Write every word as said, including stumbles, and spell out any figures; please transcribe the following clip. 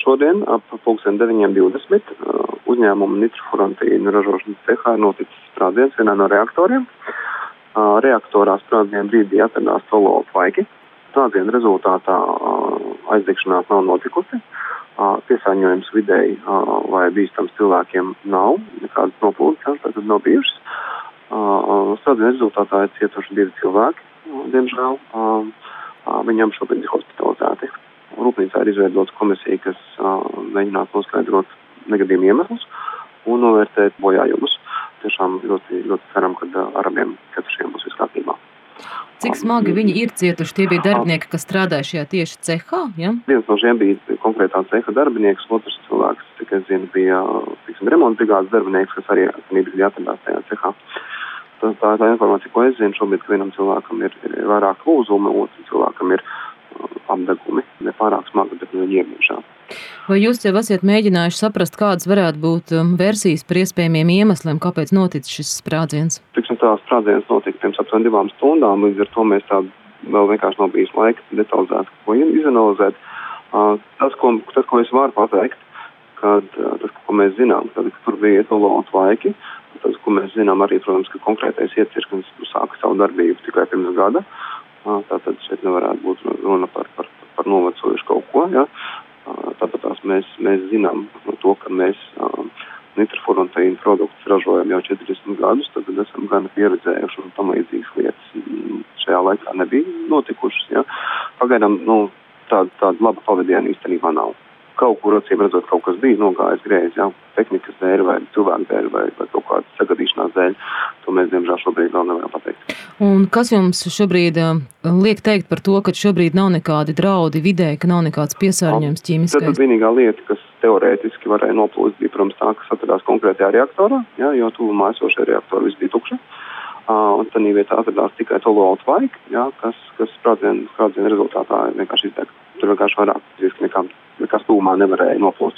šodien ap pulksten deviņi divdesmit uzņēmuma nitrofurantīnu ražošanas cehā ir noticis sprādziens vienā no reaktoriem. Reaktorā sprādziena brīdī atradās toluolu tvaiki. Sprādziena rezultātā aizdegšanās nav notikusi. Piesārņojums vidēji vai bīstams cilvēkiem nav, nekādas noplūdes, tātad nav bijušas. Sprādziena rezultātā ir cietuši divi cilvēki, diemžēl. Viņam šobrīd ir hospitalizēti. Rūpnīcā ir izveidots komisija, kas mēģinās noskaidrot negadījumu iemeslus un novērtēt bojājumus. Tiešām ļoti, ļoti ceram, ka ar abiem cietušiem būs viss kārtībā. Cik smagi viņi ir cietuši? Tie bija darbinieki, kas strādāja šajā tieši cehā, ja? Viens no šiem bija konkrētā ceha darbinieks, otrs cilvēks, cik es zinu, bija tiksim, remonta brigādes darbinieks, kas arī brīdī atradās tajā cehā. Tā, tā, tā informācija, ko es zinu, šobrīd, ka vienam cilvēkam ir, ir vairāk lūzumi, otram cilvēkam ir apdegumi, ne pārāk smagi, bet viņi iemiešā. Vai jūs jau esat mēģinājuši saprast, kādas varētu būt versijas par iespējamiem iemesliem, kāpēc noticis šis sprādziens? Tiksim, tā sprādziens notika pirms aptuveni divām stundām, līdz ar to mēs tā vēl vienkārši nav bijis laika detalizēt, ko izanalizēt. Tas, ko, tas, ko es varu pateikt, kad tas, ko mēs zinām, tad, ka tur bija toluolu tvaiki, tas, ko mēs zinām arī, protams, ka konkrētais iecirknis sāka savu darbību tikai pirms gada. Tātad šeit nevarētu būt runa par, par, par novecojušu kaut ko, ja. Tāpēc tās mēs, mēs zinām to, ka mēs uh, nitrofurantīnu produktus ražojam jau četrdesmit gadus, tad esam gan pieredzējuši un tam līdzīgas lietas šajā laikā nebija notikušas, ja. Pagaidām, nu, tāda, tāda laba pavadiena īstenībā nav. Kaut kur acīm redzot, kaut kas bija nogājis greizi, ja, tehnikas dēļ vai cilvēku dēļ vai, vai kaut kādas sagadīšanās dēļ, to mēs diemžēl šobrīd vēl nevaram pateikt. Un kas jums šobrīd uh, liek teikt par to, ka šobrīd nav nekādi draudi vidē, ka nav nekāds piesārņojums ķīmiskais? Tad vienīgā lieta, kas teorētiski varēja noplūst, bija, protams, tā, kas atradās konkrētajā reaktorā, ja, jo tuvumā esošie reaktori viss bija tukši. Uh, un tad vietā atradās tikai toluolu tvaiki, ja, kas, kas sprādziena, sprādziena rezultātā vienkārši izdeg. Tur vienkārši vairāk fiziski nekā, nekas tuvumā nevarēja noplūst.